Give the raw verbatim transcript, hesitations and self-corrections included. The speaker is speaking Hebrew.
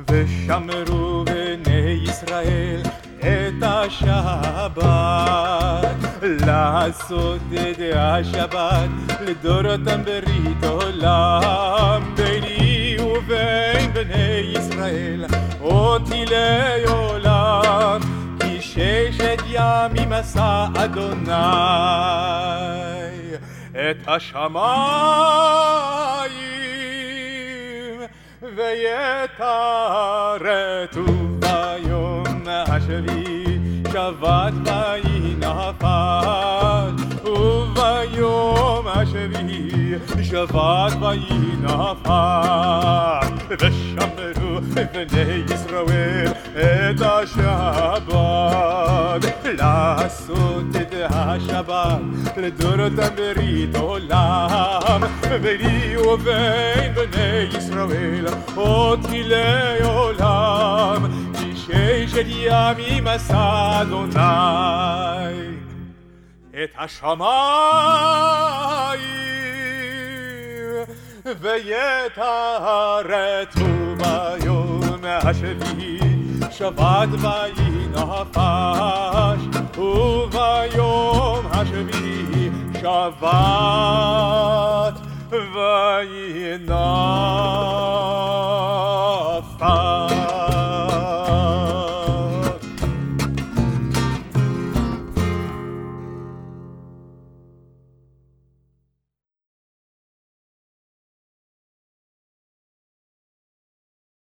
ושמרו בני ישראל את השבת, לעשות את השבת לדורותם ברית עולם, ביני ובין בני ישראל אותי לעולם, כי ששת ימים עשה אדוני את השמיים ואת הארץ, וביום השביעי שבת וינפש, וביום השביעי שבת וינפש. ושמרו בני ישראל את השבת, לעשות את השבת לדורותם ברית עולם, ביני ובין בני ישראל אותי לעולם, כי ששת ימים עשה אדוני את השמיים ואת הארץ, וביום השביעי שבת וינפש, וביום השביעי שבת וינפש.